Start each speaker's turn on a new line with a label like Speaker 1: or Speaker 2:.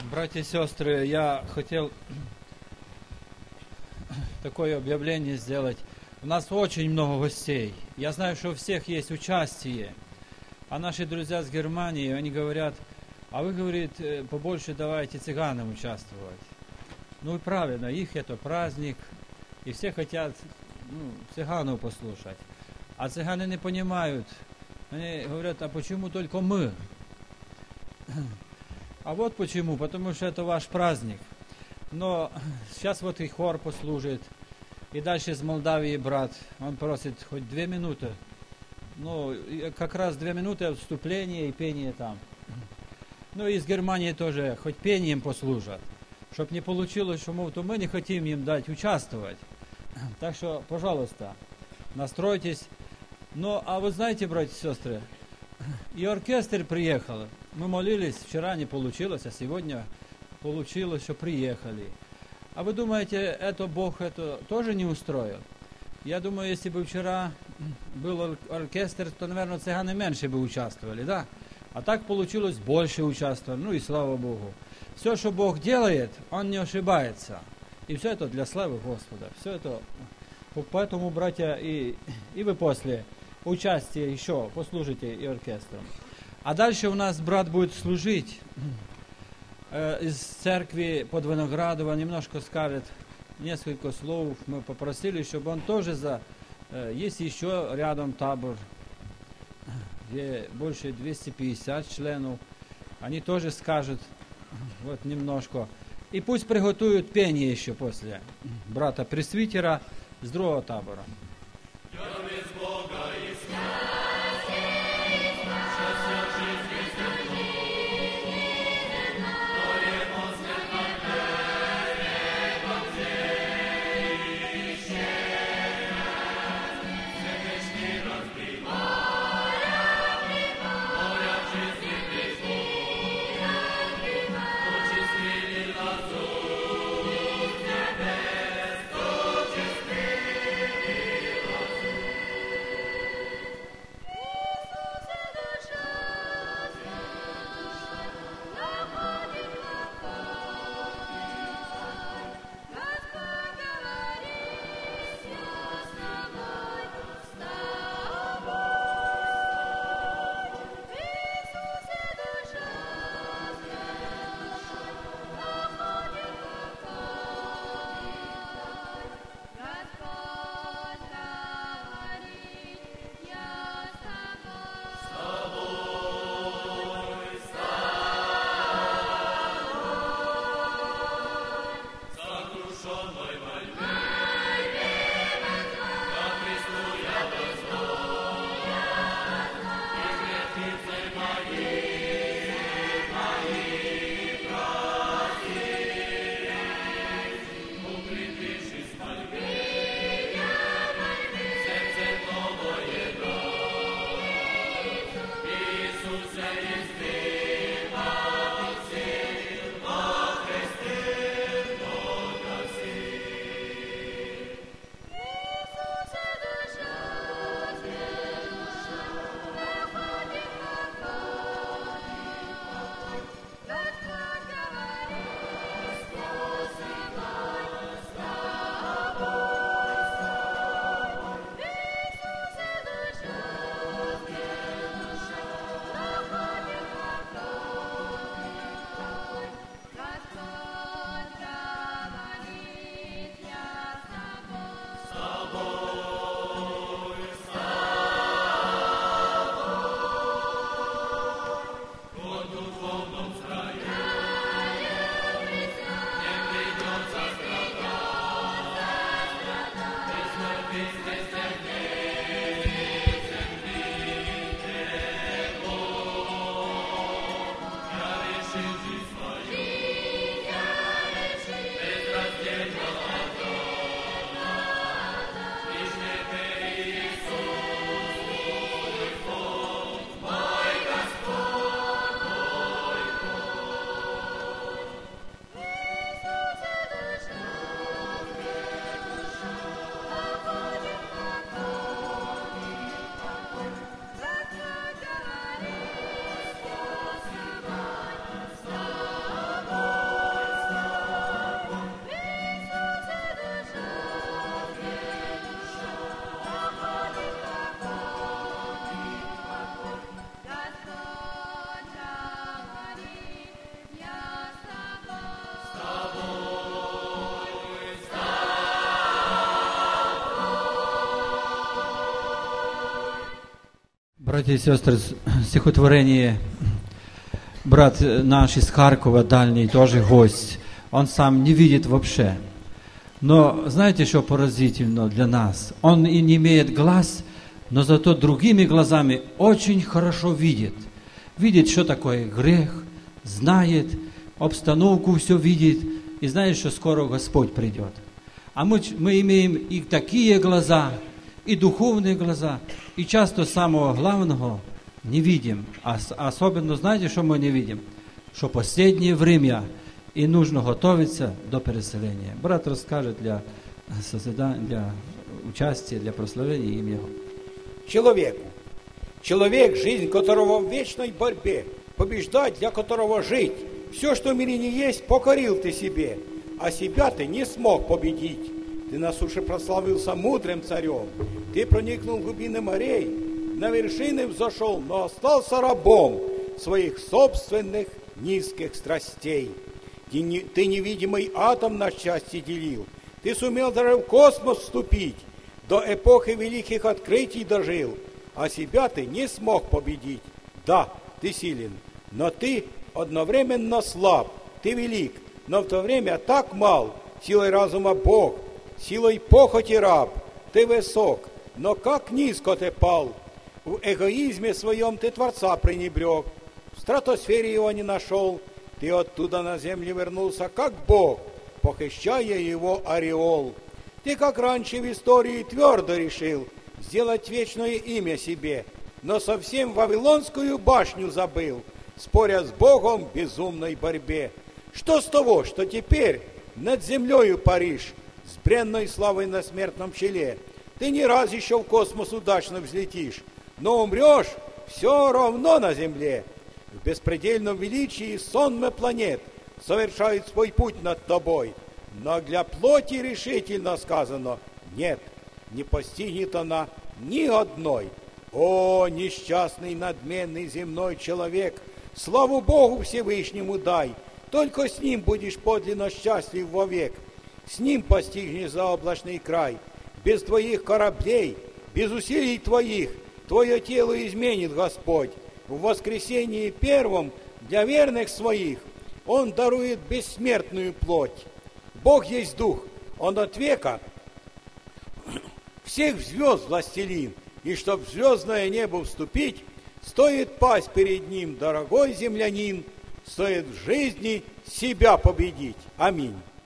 Speaker 1: Братья и сестры, я хотел такое объявление сделать. У нас очень много гостей. Я знаю, что у всех есть участие. А наши друзья с Германии, они говорят, а вы, говорит, побольше давайте цыганам участвовать. Ну и правильно, их это праздник, и все хотят цыганов послушать. А цыгане не понимают. Они говорят, а почему только мы? А вот почему, потому что это ваш праздник. Но сейчас вот и хор послужит, и дальше из Молдавии брат, он просит хоть 2 минуты. Ну, как раз 2 минуты вступления и пение там. Ну, и из Германии тоже хоть пением послужат. Чтоб не получилось, что мы не хотим им дать участвовать. Так что, пожалуйста, настройтесь. Ну, а вы знаете, братья и сестры, и оркестр приехал. Мы молились, вчера не получилось, а сегодня получилось, что приехали. А вы думаете, это Бог это тоже не устроил? Я думаю, если бы вчера был оркестр, то, наверное, цыгане меньше бы участвовали, да? А так получилось, больше участвовали, ну и слава Богу. Все, что Бог делает, Он не ошибается. И все это для славы Господа. Все это, поэтому, братья, и вы после участия еще послужите и оркестром. А дальше у нас брат будет служить из церкви под Виноградово, немножко скажет несколько слов. Мы попросили, чтобы он тоже есть еще рядом табор, где больше 250 членов. Они тоже скажут вот немножко. И пусть приготовят пение еще после брата пресвитера с другого табора. Братья и сестры, стихотворение брат наш из Харькова, дальний, тоже гость, он сам не видит вообще. Но знаете, что поразительно для нас? Он и не имеет глаз, но зато другими глазами очень хорошо видит. Видит, что такое грех, знает, обстановку все видит, и знает, что скоро Господь придет. А мы имеем и такие глаза, и духовные глаза, и часто самого главного не видим. Особенно, знаете, что мы не видим? Что последнее время и нужно готовиться до переселения. Брат расскажет для участия, для прославления имя Его.
Speaker 2: Человек, жизнь которого в вечной борьбе, побеждать, для которого жить. Все, что в мире не есть, покорил ты себе, а себя ты не смог победить. Ты на суше прославился мудрым царем, ты проникнул в глубины морей, на вершины взошел, но остался рабом своих собственных низких страстей. Ты невидимый атом на части делил, ты сумел даже в космос вступить, до эпохи великих открытий дожил, а себя ты не смог победить. Да, ты силен, но ты одновременно слаб, ты велик, но в то время так мал, силой разума Бог, силой похоти раб, ты высок, но как низко ты пал. В эгоизме своем ты Творца пренебрег, в стратосфере его не нашел, ты оттуда на землю вернулся, как Бог, похищая его ореол. Ты, как раньше в истории, твердо решил сделать вечное имя себе, но совсем Вавилонскую башню забыл, споря с Богом в безумной борьбе. Что с того, что теперь над землею паришь, с бренной славой на смертном челе? Ты не раз еще в космос удачно взлетишь, но умрешь все равно на земле. В беспредельном величии сонмы планет совершают свой путь над тобой, но для плоти решительно сказано: нет, не постигнет она ни одной. О, несчастный, надменный земной человек, славу Богу Всевышнему дай, только с Ним будешь подлинно счастлив вовек, с Ним постигнешь заоблачный край. Без твоих кораблей, без усилий твоих, твое тело изменит Господь. В воскресении первом для верных своих Он дарует бессмертную плоть. Бог есть Дух, Он от века всех звезд властелин, и чтоб в звездное небо вступить, стоит пасть перед Ним, дорогой землянин, стоит в жизни себя победить. Аминь.